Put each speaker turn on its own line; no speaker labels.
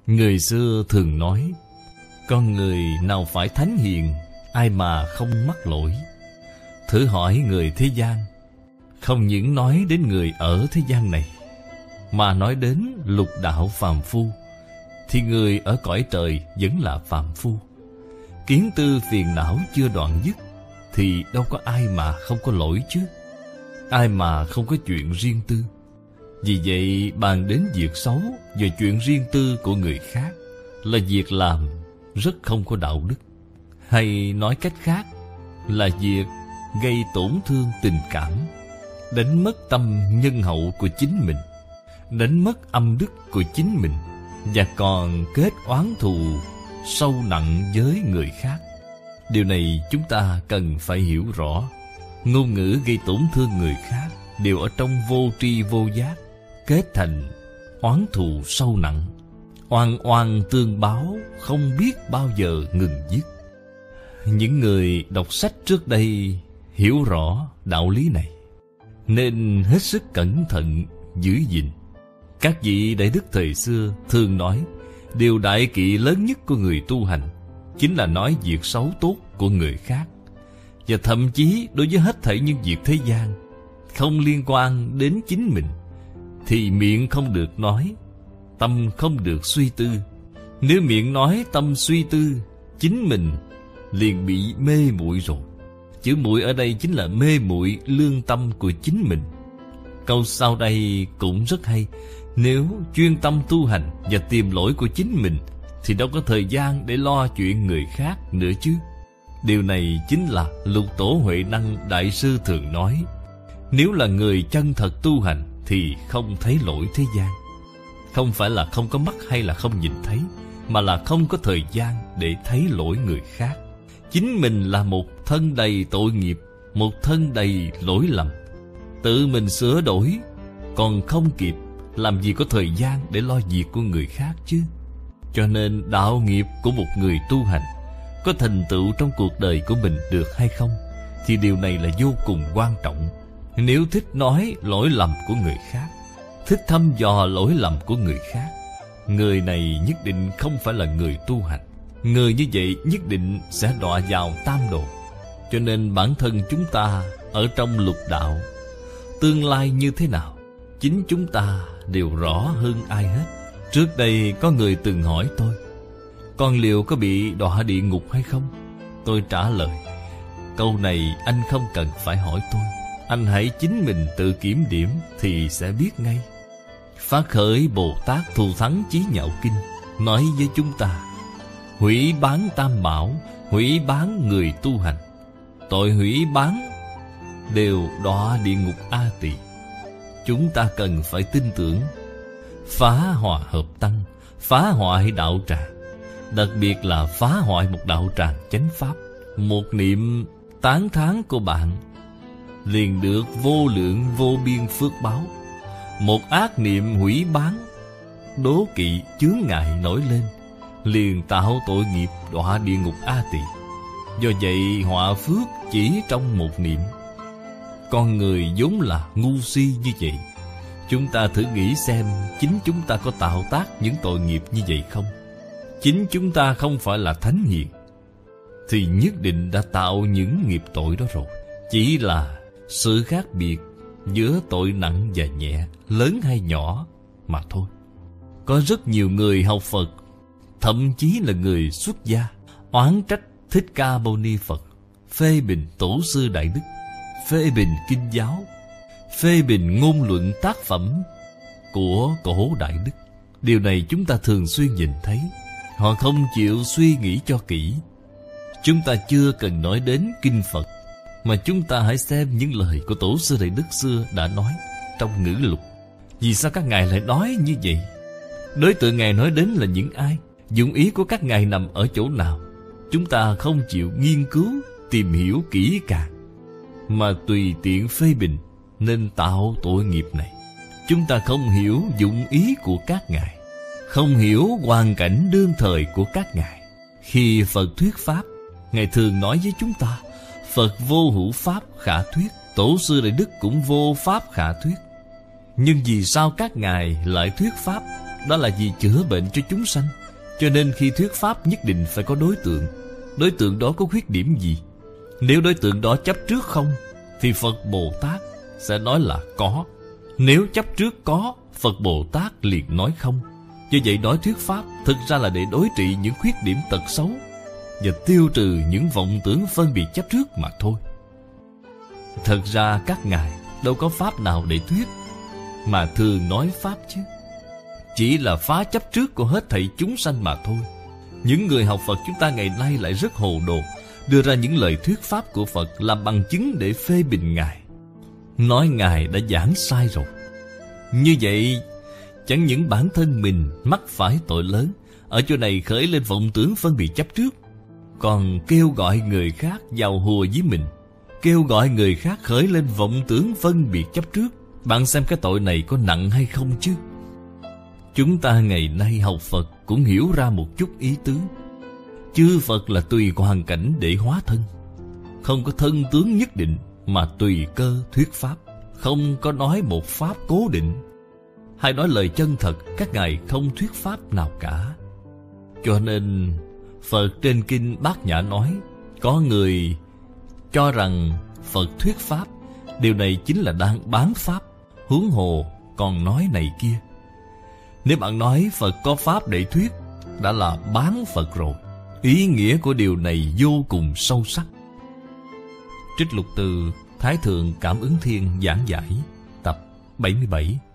Người xưa thường nói, con người nào phải thánh hiền, ai mà không mắc lỗi. Thử hỏi người thế gian, không những nói đến người ở thế gian này, mà nói đến lục đạo phàm phu, thì người ở cõi trời vẫn là phàm phu. Kiến tư phiền não chưa đoạn dứt, thì đâu có ai mà không có lỗi chứ, ai mà không có chuyện riêng tư. Vì vậy bàn đến việc xấu và chuyện riêng tư của người khác là việc làm rất không có đạo đức. Hay nói cách khác là việc gây tổn thương tình cảm, đánh mất tâm nhân hậu của chính mình, đánh mất âm đức của chính mình, và còn kết oán thù sâu nặng với người khác. Điều này chúng ta cần phải hiểu rõ. Ngôn ngữ gây tổn thương người khác đều ở trong vô tri vô giác, kết thành oán thù sâu nặng, oan oan tương báo, không biết bao giờ ngừng dứt. Những người đọc sách trước đây hiểu rõ đạo lý này, nên hết sức cẩn thận giữ gìn. Các vị đại đức thời xưa thường nói, điều đại kỵ lớn nhất của người tu hành chính là nói việc xấu tốt của người khác. Và thậm chí đối với hết thảy những việc thế gian không liên quan đến chính mình, thì miệng không được nói, tâm không được suy tư. Nếu miệng nói, tâm suy tư, chính mình liền bị mê muội rồi. Chữ muội ở đây chính là mê muội lương tâm của chính mình. Câu sau đây cũng rất hay. Nếu chuyên tâm tu hành và tìm lỗi của chính mình, thì đâu có thời gian để lo chuyện người khác nữa chứ. Điều này chính là Lục Tổ Huệ Năng Đại Sư thường nói, nếu là người chân thật tu hành thì không thấy lỗi thế gian. Không phải là không có mắt hay là không nhìn thấy, mà là không có thời gian để thấy lỗi người khác. Chính mình là một thân đầy tội nghiệp, một thân đầy lỗi lầm. Tự mình sửa đổi còn không kịp, làm gì có thời gian để lo việc của người khác chứ. Cho nên đạo nghiệp của một người tu hành có thành tựu trong cuộc đời của mình được hay không, thì điều này là vô cùng quan trọng. Nếu thích nói lỗi lầm của người khác, thích thăm dò lỗi lầm của người khác, người này nhất định không phải là người tu hành. Người như vậy nhất định sẽ đọa vào tam đồ. Cho nên bản thân chúng ta ở trong lục đạo, tương lai như thế nào, chính chúng ta đều rõ hơn ai hết. Trước đây có người từng hỏi tôi, con liệu có bị đọa địa ngục hay không? Tôi trả lời, câu này anh không cần phải hỏi tôi, anh hãy chính mình tự kiểm điểm thì sẽ biết ngay. Phát khởi Bồ Tát Thù Thắng Chí Nhạo Kinh nói với chúng ta, hủy bán tam bảo, hủy bán người tu hành, tội hủy bán đều đọa địa ngục A Tỳ. Chúng ta cần phải tin tưởng. Phá hòa hợp tăng, phá hoại đạo tràng, đặc biệt là phá hoại một đạo tràng chánh pháp. Một niệm tán thán của bạn liền được vô lượng vô biên phước báo. Một ác niệm hủy bán, đố kỵ chướng ngại nổi lên, liền tạo tội nghiệp đọa địa ngục A Tỳ. Do vậy họa phước chỉ trong một niệm. Con người vốn là ngu si như vậy. Chúng ta thử nghĩ xem, chính chúng ta có tạo tác những tội nghiệp như vậy không? Chính chúng ta không phải là thánh hiền, thì nhất định đã tạo những nghiệp tội đó rồi. Chỉ là sự khác biệt giữa tội nặng và nhẹ, lớn hay nhỏ mà thôi. Có rất nhiều người học Phật, thậm chí là người xuất gia, oán trách Thích Ca Mâu Ni Phật, phê bình tổ sư đại đức, phê bình kinh giáo, phê bình ngôn luận tác phẩm của cổ đại đức. Điều này chúng ta thường xuyên nhìn thấy. Họ không chịu suy nghĩ cho kỹ. Chúng ta chưa cần nói đến kinh Phật, mà chúng ta hãy xem những lời của tổ sư đại đức xưa đã nói trong ngữ lục. Vì sao các ngài lại nói như vậy? Đối tượng ngài nói đến là những ai? Dụng ý của các ngài nằm ở chỗ nào? Chúng ta không chịu nghiên cứu, tìm hiểu kỹ càng, mà tùy tiện phê bình, nên tạo tội nghiệp này. Chúng ta không hiểu dụng ý của các ngài, không hiểu hoàn cảnh đương thời của các ngài. Khi Phật thuyết pháp, ngài thường nói với chúng ta, Phật vô hữu pháp khả thuyết, tổ sư đại đức cũng vô pháp khả thuyết. Nhưng vì sao các ngài lại thuyết pháp đó là vì chữa bệnh cho chúng sanh. Cho nên khi thuyết pháp nhất định phải có đối tượng. Đối tượng đó có khuyết điểm gì? Nếu đối tượng đó chấp trước không, thì Phật Bồ Tát sẽ nói là có. Nếu chấp trước có, Phật Bồ Tát liền nói không. Như vậy nói thuyết pháp thực ra là để đối trị những khuyết điểm tật xấu và tiêu trừ những vọng tưởng phân biệt chấp trước mà thôi. Thật ra các ngài đâu có pháp nào để thuyết, mà thường nói pháp chứ. Chỉ là phá chấp trước của hết thảy chúng sanh mà thôi. Những người học Phật chúng ta ngày nay lại rất hồ đồ, đưa ra những lời thuyết pháp của Phật làm bằng chứng để phê bình Ngài, nói Ngài đã giảng sai rồi. Như vậy chẳng những bản thân mình mắc phải tội lớn, ở chỗ này khởi lên vọng tưởng phân biệt chấp trước, còn kêu gọi người khác vào hùa với mình, kêu gọi người khác khởi lên vọng tưởng phân biệt chấp trước. Bạn xem cái tội này có nặng hay không chứ? Chúng ta ngày nay học Phật cũng hiểu ra một chút ý tứ. Chư Phật là tùy hoàn cảnh để hóa thân, không có thân tướng nhất định, mà tùy cơ thuyết pháp, không có nói một pháp cố định. Hay nói lời chân thật, các ngài không thuyết pháp nào cả. Cho nên Phật trên kinh Bát Nhã nói, có người cho rằng Phật thuyết pháp, điều này chính là đang bán pháp, huống hồ còn nói này kia. Nếu bạn nói Phật có pháp để thuyết, đã là bán Phật rồi. Ý nghĩa của điều này vô cùng sâu sắc. Trích lục từ Thái Thượng Cảm Ứng Thiên giảng giải tập 77.